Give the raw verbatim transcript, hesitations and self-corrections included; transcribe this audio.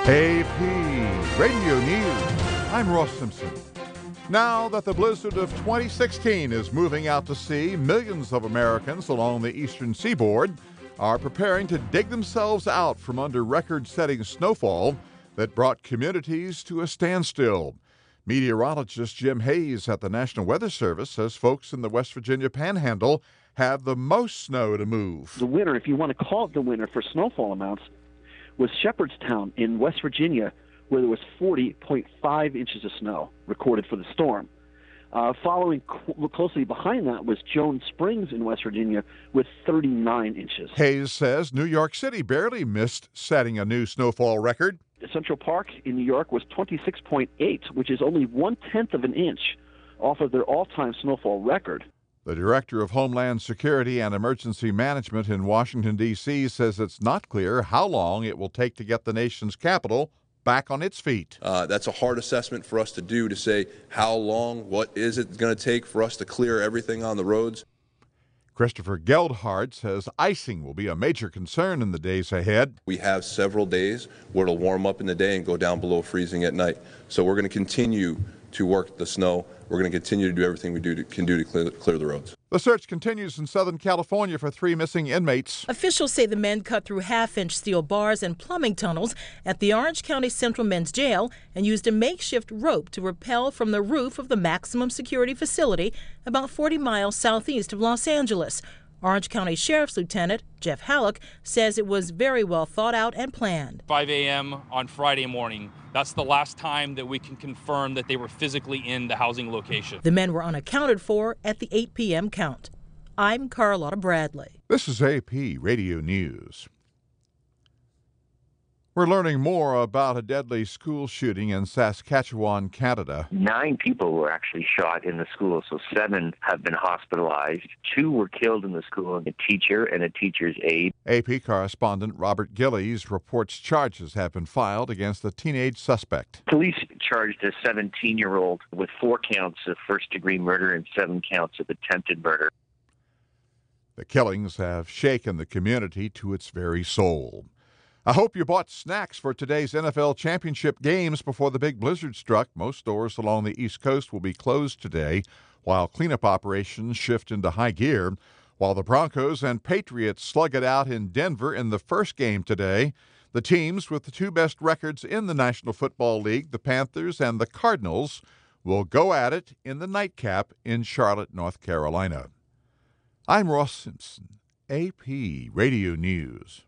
A P Radio News. I'm Ross Simpson. Now that the blizzard of twenty sixteen is moving out to sea, millions of Americans along the eastern seaboard are preparing to dig themselves out from under record-setting snowfall that brought communities to a standstill. Meteorologist Jim Hayes at the National Weather Service says folks in the West Virginia Panhandle have the most snow to move. The winner, if you want to call it the winner for snowfall amounts, was Shepherdstown in West Virginia, where there was forty point five inches of snow recorded for the storm. Uh, following cl- closely behind that was Jones Springs in West Virginia with thirty-nine inches. Hayes says New York City barely missed setting a new snowfall record. Central Park in New York was twenty-six point eight, which is only one-tenth of an inch off of their all-time snowfall record. The Director of Homeland Security and Emergency Management in Washington, D C says it's not clear how long it will take to get the nation's capital back on its feet. Uh, that's a hard assessment for us to do, to say how long, what is it going to take for us to clear everything on the roads. Christopher Geldhard says icing will be a major concern in the days ahead. We have several days where it'll warm up in the day and go down below freezing at night. So we're going to continue to work the snow. We're going to continue to do everything we do to, can do to clear, clear the roads. The search continues in Southern California for three missing inmates. Officials say the men cut through half-inch steel bars and plumbing tunnels at the Orange County Central Men's Jail and used a makeshift rope to rappel from the roof of the maximum security facility about forty miles southeast of Los Angeles. Orange County Sheriff's Lieutenant Jeff Halleck says it was very well thought out and planned. five a.m. on Friday morning. That's the last time that we can confirm that they were physically in the housing location. The men were unaccounted for at the eight p.m. count. I'm Carlotta Bradley. This is A P Radio News. We're learning more about a deadly school shooting in Saskatchewan, Canada. Nine people were actually shot in the school, so seven have been hospitalized. Two were killed in the school, a teacher and a teacher's aide. A P correspondent Robert Gillies reports charges have been filed against the teenage suspect. Police charged a seventeen-year-old with four counts of first-degree murder and seven counts of attempted murder. The killings have shaken the community to its very soul. I hope you bought snacks for today's N F L championship games before the big blizzard struck. Most stores along the East Coast will be closed today, while cleanup operations shift into high gear. While the Broncos and Patriots slug it out in Denver in the first game today, the teams with the two best records in the National Football League, the Panthers and the Cardinals, will go at it in the nightcap in Charlotte, North Carolina. I'm Ross Simpson, A P Radio News.